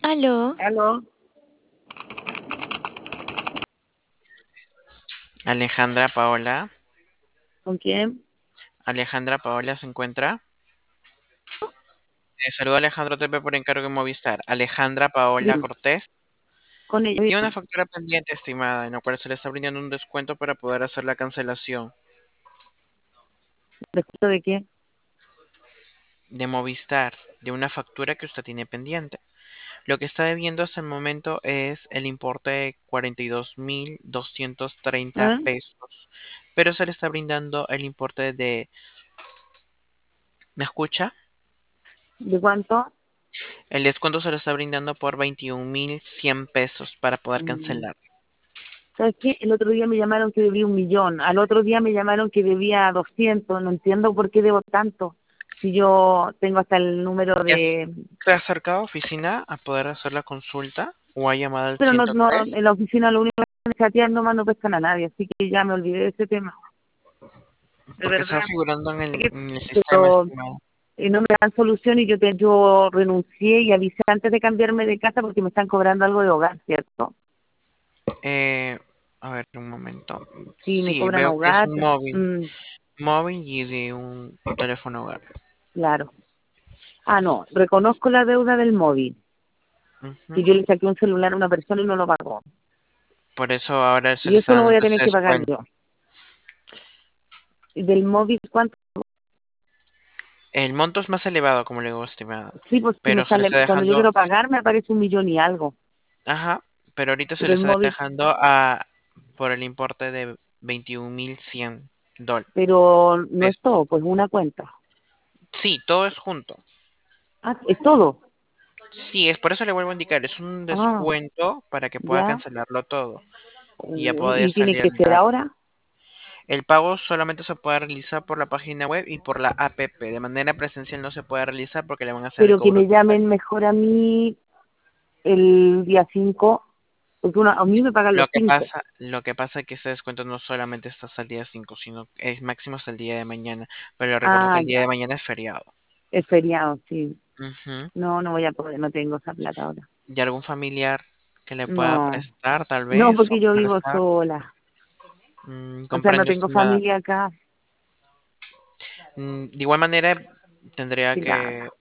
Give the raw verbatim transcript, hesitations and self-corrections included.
Aló, ¿Aló? Alejandra Paola. ¿Con quién? Alejandra Paola se encuentra. Eh, saluda Alejandro Tepe por encargo de Movistar. Alejandra Paola Dime, Cortés. con ella Tiene una misma. factura pendiente, estimada, en la cual se le está brindando un descuento para poder hacer la cancelación ¿Respecto de qué? de Movistar, de una factura que usted tiene pendiente. Lo que está debiendo hasta el momento es el importe de cuarenta y dos mil doscientos treinta ¿Ah? pesos, pero se le está brindando el importe de... ¿Me escucha? ¿De cuánto? El descuento se lo está brindando por veintiún mil cien pesos para poder Mm, cancelar. ¿Sabes qué? El otro día me llamaron que debía un millón. Al otro día me llamaron que debía doscientos. No entiendo por qué debo tanto. Si yo tengo hasta el número ¿Ya de... se ha acercado a oficina a poder hacer la consulta o ha llamado al Pero no, ciento no, tres? en la oficina lo único que hacen es chatear nomás, no pescan a nadie. Así que ya me olvidé de ese tema. De Porque está verdad. figurando en el, en el sistema, Pero estimado. eh, no me dan solución y yo, te, yo renuncié y avisé antes de cambiarme de casa porque me están cobrando algo de hogar, ¿cierto? Eh, a ver, un momento. Sí, me Sí, cobran veo que es hogar. un móvil. Mm, Móvil y de un teléfono hogar. claro. Ah, no, reconozco la deuda del móvil, que Ujú. yo le saqué un celular a una persona y no lo pagó. Por eso ahora se Y le eso está lo dando voy a tener ese que pagar descuento. yo. Y del móvil, ¿cuánto? El monto es más elevado, como le digo, estimada. Sí, pues si me Pero se le sale, está cuando yo dejando. quiero pagar me aparece un millón y algo. Ajá. Pero ahorita se Pero le el está móvil, dejando a por el importe de veintiún mil cien dólares. pero no es todo, pues una cuenta. Sí, todo es junto. Ah, es todo. Sí, es por eso le vuelvo a indicar, es un Ah, descuento para que pueda ya. cancelarlo todo y ya Uy, poder ¿y tiene salir que ser rápido. ahora? El pago solamente se puede realizar por la página web y por la app. De manera presencial no se puede realizar porque le van a hacer el Pero que cobro me total. llamen mejor a mí el día cinco, porque una, a mí me pagan Lo los que cinco. pasa, lo que pasa es que ese descuento no solamente está hasta el día cinco, sino es máximo hasta el día de mañana. Pero le recuerdo que Ah, el día ya, de mañana es feriado. es feriado, sí. Ujú. No, no voy a poder, no tengo esa plata ahora. ¿Y algún familiar que le pueda No, prestar, tal no, vez, o porque yo vivo prestar? sola. Mm, O sea, no comprendo, tengo estimada. familia acá. Mm, de igual manera, tendría que Claro.